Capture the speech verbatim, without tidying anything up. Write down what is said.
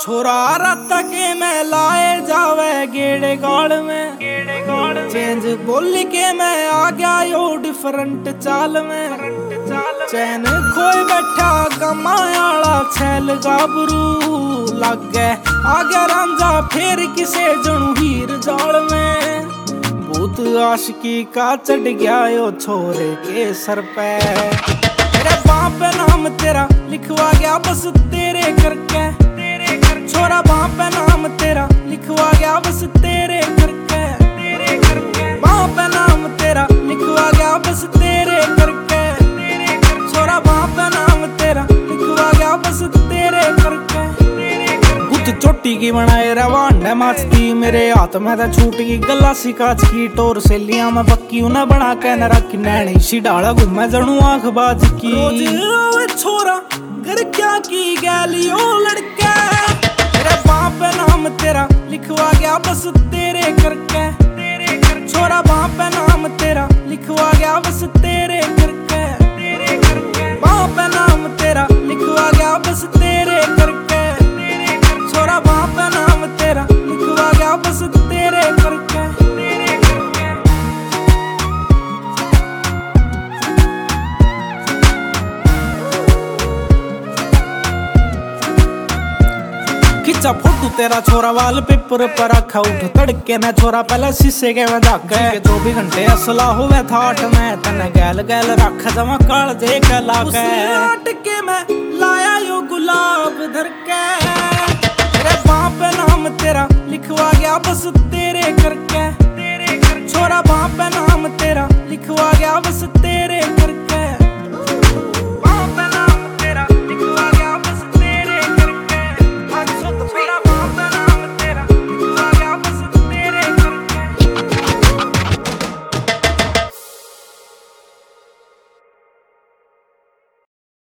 छोरा रात के मैं लाए जावे गेड़े गाड़ में चेंज बोल के मैं आ गया यो डिफरेंट चाल में चैन खोए बैठा कमायाला छैल गाबरू लग गए आ गया रांझा फेर किसे जनू हीर जाल में भूत आशिकी का चढ़ गया यो छोरे के सर पे तेरे बाप नाम तेरा लिखवा गया बस तेरे करके छोरा बाप नाम तेरा लिखवा गया बस तेरे करके बाप नाम तेरा लिखवा गया बस तेरे करके छोरा बाप नाम तेरा लिखवा गया बस तेरे करके बुद्ध चोटी की बनाए रवान माचती मेरे हाथ में था छूट की गलासी काच की टोर से लिया मैं पक्की उन्हें बना के न रखी नैनी सी डाला घूमे जड़ू आंख बाज की छोरा घर क्या की गैलियो लड़के तेरे बाप नाम तेरा लिखवा गया बस तेरे करके छोरा बाप नाम तेरा लिखवा गया बस तेरे करके बाप नाम तेरा लिखवा गया बस तेरे करके छोरा बाप नाम तेरा लिखवा गया बस तेरे करके खिंचा फोटू तेरा छोरा वाल पेपर पर रखा उठ तड़के न छोरा पहले शीशे के में जाके चौबीस घंटे असला हुए था आठ में तने गैल गैल रख जमा काल जे के लाके अटके में लाया यो गुलाब धर के तेरे बाप नाम तेरा लिखवा गया बस तेरे करके छोरा बाप नाम तेरा लिखवा गया बस